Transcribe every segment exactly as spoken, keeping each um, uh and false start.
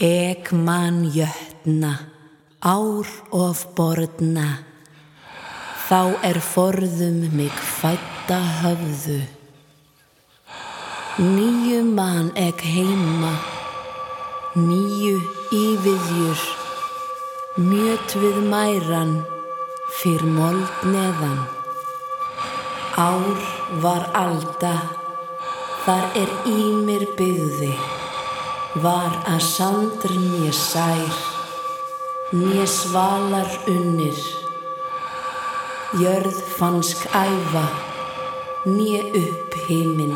Ek man jötna, ár of borna, þá er forðum mig fædda höfðu. Níu man ek heima, níu íviðjur, mjöt við mæran, fyrr mold neðan. Ár var alda, þar er í mér byggði, var að sandr né sær, né svalar unnir. Jörð fannsk æva, né upp himinn.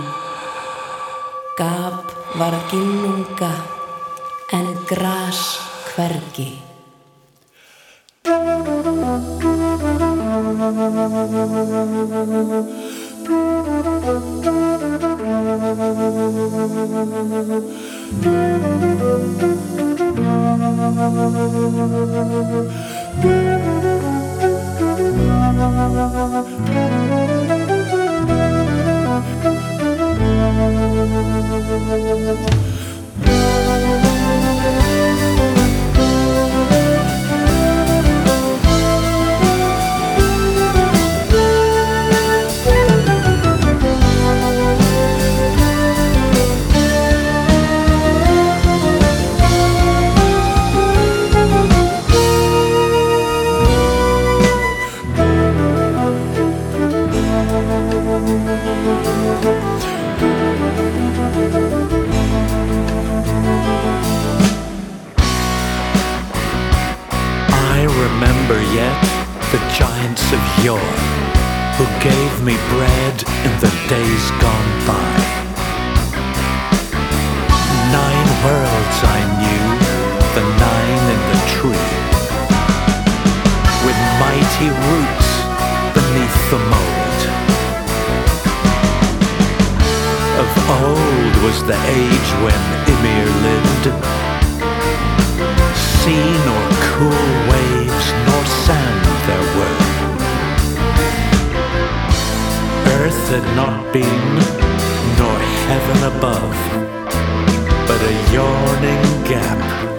Gap var ginnunga, en gras hvergi. Remember yet the giants of yore who gave me bread in the days gone by. Nine worlds I knew, the nine in the tree, with mighty roots beneath the mold. Of old was the age when Ymir lived. Sea nor cool waves nor sand there were. Earth had not been, nor heaven above, but a yawning gap